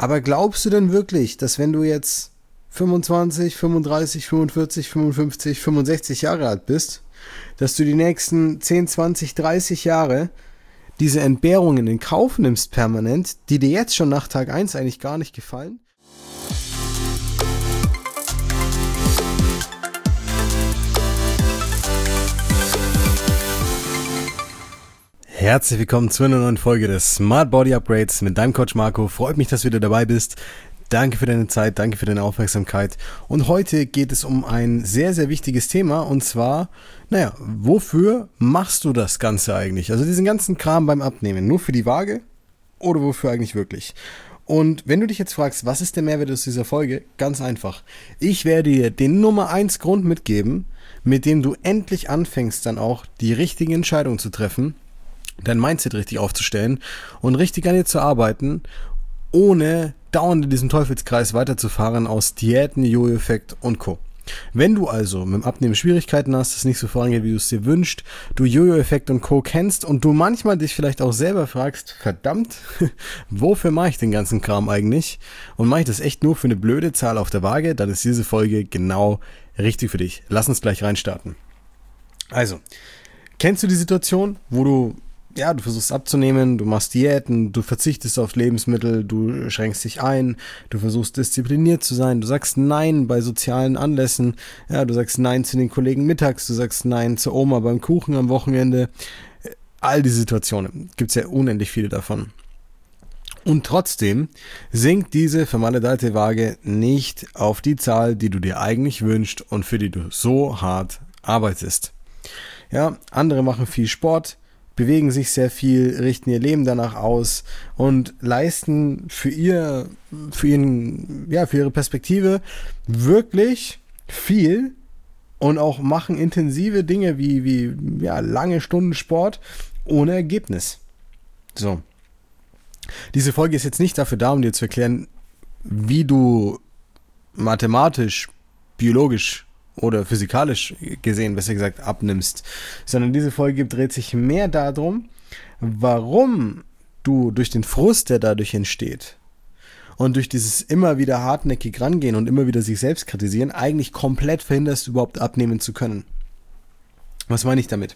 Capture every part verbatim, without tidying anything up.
Aber glaubst du denn wirklich, dass wenn du jetzt fünfundzwanzig, fünfunddreißig, fünfundvierzig, fünfundfünfzig, fünfundsechzig Jahre alt bist, dass du die nächsten zehn, zwanzig, dreißig Jahre diese Entbehrungen in Kauf nimmst permanent, die dir jetzt schon nach Tag eins eigentlich gar nicht gefallen? Herzlich willkommen zu einer neuen Folge des Smart Body Upgrades mit deinem Coach Marco. Freut mich, dass du wieder dabei bist. Danke für deine Zeit, danke für deine Aufmerksamkeit. Und heute geht es um ein sehr, sehr wichtiges Thema. Und zwar, naja, wofür machst du das Ganze eigentlich? Also diesen ganzen Kram beim Abnehmen. Nur für die Waage oder wofür eigentlich wirklich? Und wenn du dich jetzt fragst, was ist der Mehrwert aus dieser Folge? Ganz einfach. Ich werde dir den Nummer eins Grund mitgeben, mit dem du endlich anfängst, dann auch die richtige Entscheidung zu treffen, dein Mindset richtig aufzustellen und richtig an dir zu arbeiten, ohne dauernd in diesem Teufelskreis weiterzufahren aus Diäten, Jojo-Effekt und Co. Wenn du also mit dem Abnehmen Schwierigkeiten hast, es nicht so vorangeht, wie du es dir wünschst, du Jojo-Effekt und Co. kennst und du manchmal dich vielleicht auch selber fragst, verdammt, wofür mache ich den ganzen Kram eigentlich? Und mache ich das echt nur für eine blöde Zahl auf der Waage? Dann ist diese Folge genau richtig für dich. Lass uns gleich reinstarten. Also, kennst du die Situation, wo du Ja, du versuchst abzunehmen, du machst Diäten, du verzichtest auf Lebensmittel, du schränkst dich ein, du versuchst diszipliniert zu sein, du sagst Nein bei sozialen Anlässen, ja, du sagst Nein zu den Kollegen mittags, du sagst Nein zur Oma beim Kuchen am Wochenende. All diese Situationen, gibt's ja unendlich viele davon. Und trotzdem sinkt diese vermaledeite Waage nicht auf die Zahl, die du dir eigentlich wünschst und für die du so hart arbeitest. Ja, andere machen viel Sport, bewegen sich sehr viel, richten ihr Leben danach aus und leisten für ihr, für ihren, ja, für ihre Perspektive wirklich viel und auch machen intensive Dinge wie, wie, ja, lange Stunden Sport ohne Ergebnis. So. Diese Folge ist jetzt nicht dafür da, um dir zu erklären, wie du mathematisch, biologisch oder physikalisch gesehen, besser gesagt, abnimmst, sondern diese Folge dreht sich mehr darum, warum du durch den Frust, der dadurch entsteht und durch dieses immer wieder hartnäckig rangehen und immer wieder sich selbst kritisieren, eigentlich komplett verhinderst, überhaupt abnehmen zu können. Was meine ich damit?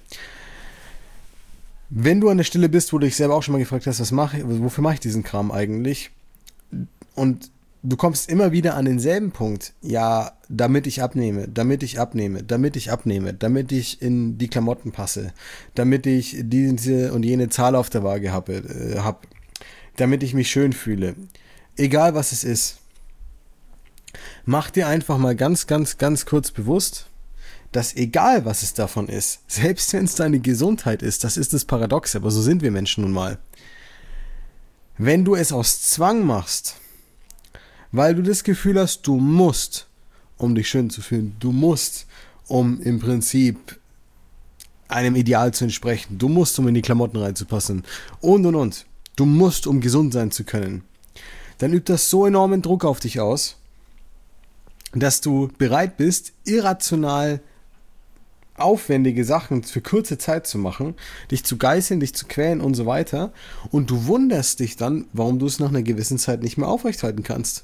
Wenn du an der Stelle bist, wo du dich selber auch schon mal gefragt hast, was mache ich, wofür mache ich diesen Kram eigentlich? Und du kommst immer wieder an denselben Punkt. Ja, damit ich abnehme, damit ich abnehme, damit ich abnehme, damit ich in die Klamotten passe, damit ich diese und jene Zahl auf der Waage habe, äh, hab, damit ich mich schön fühle. Egal was es ist. Mach dir einfach mal ganz, ganz, ganz kurz bewusst, dass egal was es davon ist, selbst wenn es deine Gesundheit ist, das ist das Paradoxe, aber so sind wir Menschen nun mal. Wenn du es aus Zwang machst, weil du das Gefühl hast, du musst, um dich schön zu fühlen, du musst, um im Prinzip einem Ideal zu entsprechen, du musst, um in die Klamotten reinzupassen und und und, du musst, um gesund sein zu können, dann übt das so enormen Druck auf dich aus, dass du bereit bist, irrational aufwendige Sachen für kurze Zeit zu machen, dich zu geißeln, dich zu quälen und so weiter, und du wunderst dich dann, warum du es nach einer gewissen Zeit nicht mehr aufrechthalten kannst.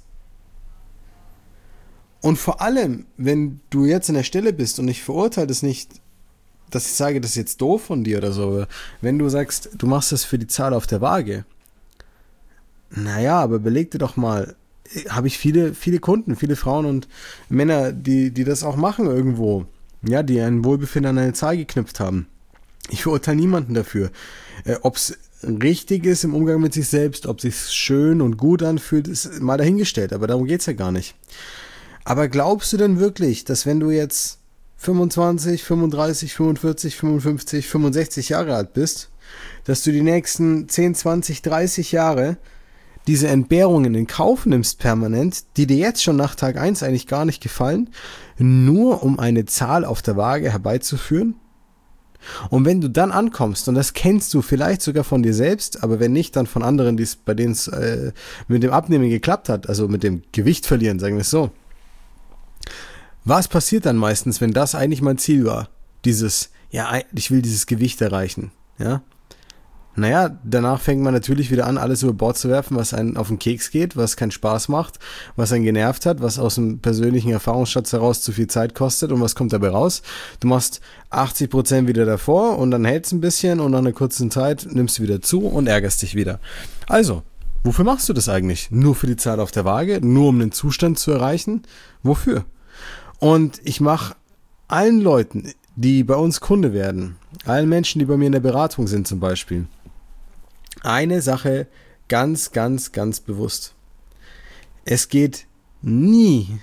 Und vor allem, wenn du jetzt an der Stelle bist, und ich verurteile das nicht, dass ich sage, das ist jetzt doof von dir oder so, wenn du sagst, du machst das für die Zahl auf der Waage, naja, aber beleg dir doch mal, habe ich viele, viele Kunden, viele Frauen und Männer, die, die das auch machen irgendwo, ja, die ein Wohlbefinden an eine Zahl geknüpft haben. Ich verurteile niemanden dafür. Äh, ob es richtig ist im Umgang mit sich selbst, ob es sich schön und gut anfühlt, ist mal dahingestellt, aber darum geht's ja gar nicht. Aber glaubst du denn wirklich, dass wenn du jetzt fünfundzwanzig, fünfunddreißig, fünfundvierzig, fünfundfünfzig, fünfundsechzig Jahre alt bist, dass du die nächsten zehn, zwanzig, dreißig Jahre diese Entbehrungen in Kauf nimmst permanent, die dir jetzt schon nach Tag eins eigentlich gar nicht gefallen, nur um eine Zahl auf der Waage herbeizuführen? Und wenn du dann ankommst, und das kennst du vielleicht sogar von dir selbst, aber wenn nicht, dann von anderen, die's, bei denen es äh, mit dem Abnehmen geklappt hat, also mit dem Gewicht verlieren, sagen wir es so. Was passiert dann meistens, wenn das eigentlich mein Ziel war? Dieses, ja, ich will dieses Gewicht erreichen, ja? Naja, danach fängt man natürlich wieder an, alles über Bord zu werfen, was einen auf den Keks geht, was keinen Spaß macht, was einen genervt hat, was aus dem persönlichen Erfahrungsschatz heraus zu viel Zeit kostet und was kommt dabei raus? Du machst achtzig Prozent wieder davor und dann hältst ein bisschen und nach einer kurzen Zeit nimmst du wieder zu und ärgerst dich wieder. Also, wofür machst du das eigentlich? Nur für die Zahl auf der Waage? Nur um den Zustand zu erreichen? Wofür? Und ich mache allen Leuten, die bei uns Kunde werden, allen Menschen, die bei mir in der Beratung sind zum Beispiel, eine Sache ganz, ganz, ganz bewusst. Es geht nie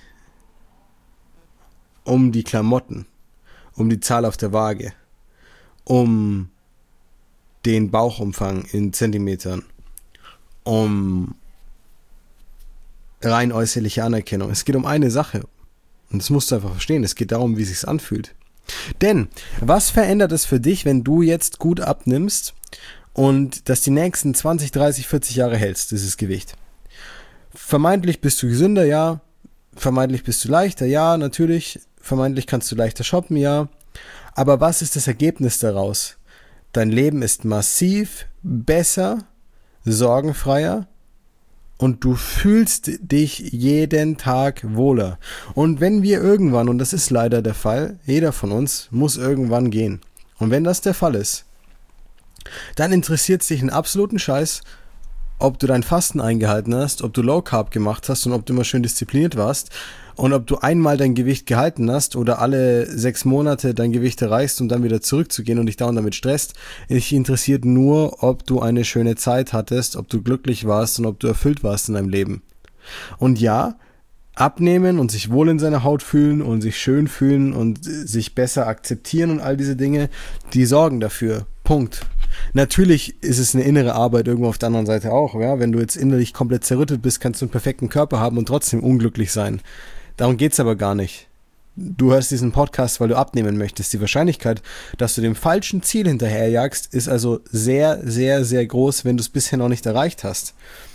um die Klamotten, um die Zahl auf der Waage, um den Bauchumfang in Zentimetern, um rein äußerliche Anerkennung. Es geht um eine Sache. Und das musst du einfach verstehen. Es geht darum, wie es sich anfühlt. Denn, was verändert es für dich, wenn du jetzt gut abnimmst und das die nächsten zwanzig, dreißig, vierzig Jahre hältst, dieses Gewicht? Vermeintlich bist du gesünder, ja. Vermeintlich bist du leichter, ja, natürlich. Vermeintlich kannst du leichter shoppen, ja. Aber was ist das Ergebnis daraus? Dein Leben ist massiv besser, sorgenfreier und du fühlst dich jeden Tag wohler. Und wenn wir irgendwann, und das ist leider der Fall, jeder von uns muss irgendwann gehen. Und wenn das der Fall ist, dann interessiert es dich einen absoluten Scheiß, ob du dein Fasten eingehalten hast, ob du Low Carb gemacht hast und ob du immer schön diszipliniert warst und ob du einmal dein Gewicht gehalten hast oder alle sechs Monate dein Gewicht erreichst, um dann wieder zurückzugehen und dich dauernd damit stresst. Dich interessiert nur, ob du eine schöne Zeit hattest, ob du glücklich warst und ob du erfüllt warst in deinem Leben. Und ja, abnehmen und sich wohl in seiner Haut fühlen und sich schön fühlen und sich besser akzeptieren und all diese Dinge, die sorgen dafür. Punkt. Natürlich ist es eine innere Arbeit irgendwo auf der anderen Seite auch. Ja? Wenn du jetzt innerlich komplett zerrüttet bist, kannst du einen perfekten Körper haben und trotzdem unglücklich sein. Darum geht's aber gar nicht. Du hörst diesen Podcast, weil du abnehmen möchtest. Die Wahrscheinlichkeit, dass du dem falschen Ziel hinterherjagst, ist also sehr, sehr, sehr groß, wenn du es bisher noch nicht erreicht hast.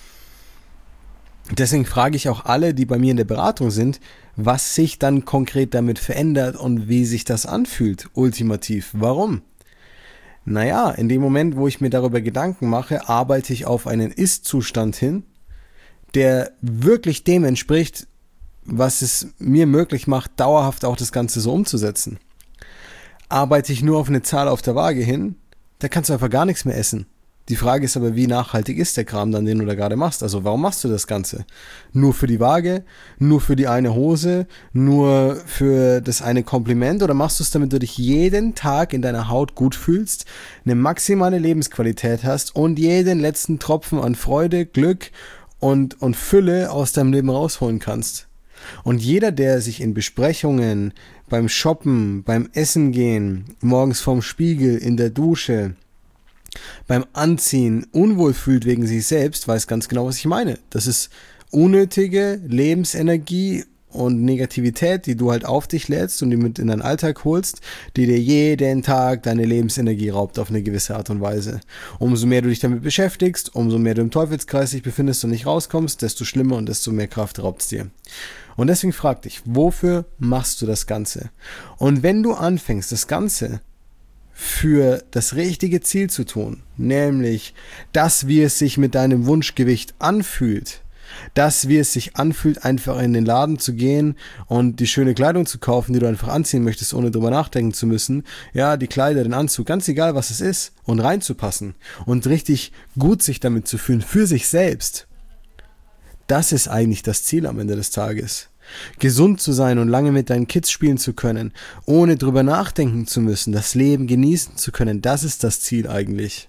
Deswegen frage ich auch alle, die bei mir in der Beratung sind, was sich dann konkret damit verändert und wie sich das anfühlt, ultimativ. Warum? Naja, in dem Moment, wo ich mir darüber Gedanken mache, arbeite ich auf einen Ist-Zustand hin, der wirklich dem entspricht, was es mir möglich macht, dauerhaft auch das Ganze so umzusetzen. Arbeite ich nur auf eine Zahl auf der Waage hin, da kannst du einfach gar nichts mehr essen. Die Frage ist aber, wie nachhaltig ist der Kram dann, den du da gerade machst? Also warum machst du das Ganze? Nur für die Waage? Nur für die eine Hose? Nur für das eine Kompliment? Oder machst du es, damit du dich jeden Tag in deiner Haut gut fühlst, eine maximale Lebensqualität hast und jeden letzten Tropfen an Freude, Glück und, und Fülle aus deinem Leben rausholen kannst? Und jeder, der sich in Besprechungen, beim Shoppen, beim Essen gehen, morgens vorm Spiegel, in der Dusche, beim Anziehen unwohl fühlt wegen sich selbst, weiß ganz genau, was ich meine. Das ist unnötige Lebensenergie und Negativität, die du halt auf dich lädst und die mit in deinen Alltag holst, die dir jeden Tag deine Lebensenergie raubt auf eine gewisse Art und Weise. Umso mehr du dich damit beschäftigst, umso mehr du im Teufelskreis dich befindest und nicht rauskommst, desto schlimmer und desto mehr Kraft raubt es dir. Und deswegen frag dich, wofür machst du das Ganze? Und wenn du anfängst, das Ganze für das richtige Ziel zu tun, nämlich, dass wie es sich mit deinem Wunschgewicht anfühlt, dass wie es sich anfühlt, einfach in den Laden zu gehen und die schöne Kleidung zu kaufen, die du einfach anziehen möchtest, ohne drüber nachdenken zu müssen, ja, die Kleider, den Anzug, ganz egal was es ist, und reinzupassen und richtig gut sich damit zu fühlen, für sich selbst. Das ist eigentlich das Ziel am Ende des Tages. Gesund zu sein und lange mit deinen Kids spielen zu können, ohne drüber nachdenken zu müssen, das Leben genießen zu können, das ist das Ziel eigentlich.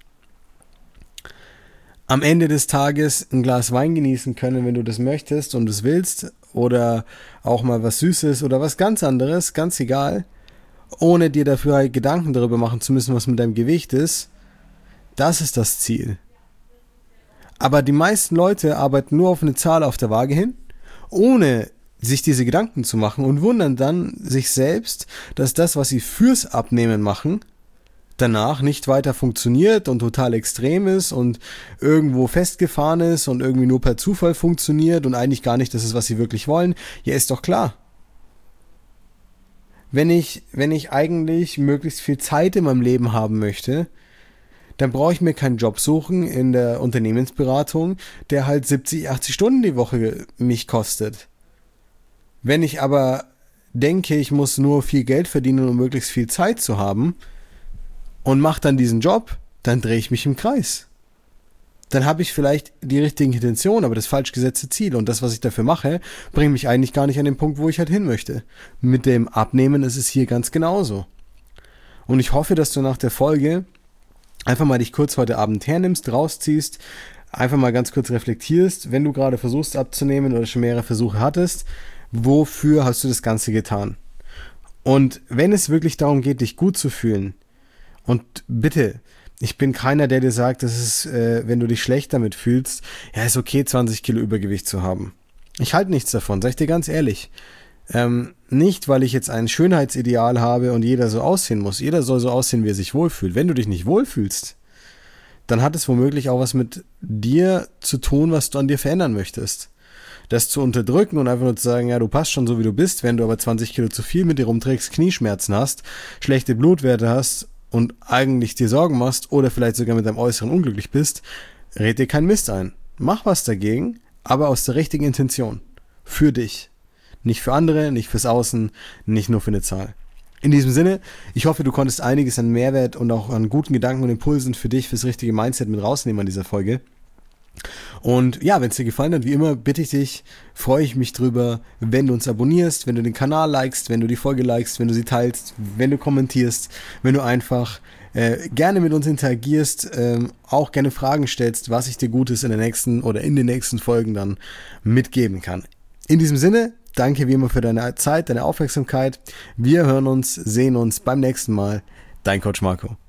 Am Ende des Tages ein Glas Wein genießen können, wenn du das möchtest und es willst, oder auch mal was Süßes oder was ganz anderes, ganz egal, ohne dir dafür halt Gedanken darüber machen zu müssen, was mit deinem Gewicht ist, das ist das Ziel. Aber die meisten Leute arbeiten nur auf eine Zahl auf der Waage hin, ohne sich diese Gedanken zu machen und wundern dann sich selbst, dass das, was sie fürs Abnehmen machen, danach nicht weiter funktioniert und total extrem ist und irgendwo festgefahren ist und irgendwie nur per Zufall funktioniert und eigentlich gar nicht das ist, was sie wirklich wollen. Ja, ist doch klar. Wenn ich, wenn ich eigentlich möglichst viel Zeit in meinem Leben haben möchte, dann brauche ich mir keinen Job suchen in der Unternehmensberatung, der halt siebzig, achtzig Stunden die Woche mich kostet. Wenn ich aber denke, ich muss nur viel Geld verdienen, um möglichst viel Zeit zu haben und mache dann diesen Job, dann drehe ich mich im Kreis. Dann habe ich vielleicht die richtigen Intentionen, aber das falsch gesetzte Ziel. Und das, was ich dafür mache, bringt mich eigentlich gar nicht an den Punkt, wo ich halt hin möchte. Mit dem Abnehmen ist es hier ganz genauso. Und ich hoffe, dass du nach der Folge einfach mal dich kurz heute Abend hernimmst, rausziehst, einfach mal ganz kurz reflektierst, wenn du gerade versuchst abzunehmen oder schon mehrere Versuche hattest, wofür hast du das Ganze getan? Und wenn es wirklich darum geht, dich gut zu fühlen, und bitte, ich bin keiner, der dir sagt, dass es, äh, wenn du dich schlecht damit fühlst, ja, ist okay, zwanzig Kilo Übergewicht zu haben. Ich halte nichts davon, sag ich dir ganz ehrlich. Ähm, nicht, weil ich jetzt ein Schönheitsideal habe und jeder so aussehen muss. Jeder soll so aussehen, wie er sich wohlfühlt. Wenn du dich nicht wohlfühlst, dann hat es womöglich auch was mit dir zu tun, was du an dir verändern möchtest. Das zu unterdrücken und einfach nur zu sagen, ja, du passt schon so, wie du bist, wenn du aber zwanzig Kilo zu viel mit dir rumträgst, Knieschmerzen hast, schlechte Blutwerte hast und eigentlich dir Sorgen machst oder vielleicht sogar mit deinem Äußeren unglücklich bist, red dir keinen Mist ein. Mach was dagegen, aber aus der richtigen Intention. Für dich. Nicht für andere, nicht fürs Außen, nicht nur für eine Zahl. In diesem Sinne, ich hoffe, du konntest einiges an Mehrwert und auch an guten Gedanken und Impulsen für dich, fürs richtige Mindset mit rausnehmen an dieser Folge. Und ja, wenn es dir gefallen hat, wie immer, bitte ich dich, freue ich mich drüber, wenn du uns abonnierst, wenn du den Kanal likest, wenn du die Folge likest, wenn du sie teilst, wenn du kommentierst, wenn du einfach äh, gerne mit uns interagierst, ähm, auch gerne Fragen stellst, was ich dir Gutes in der nächsten oder in den nächsten Folgen dann mitgeben kann. In diesem Sinne, danke wie immer für deine Zeit, deine Aufmerksamkeit. Wir hören uns, sehen uns beim nächsten Mal. Dein Coach Marco.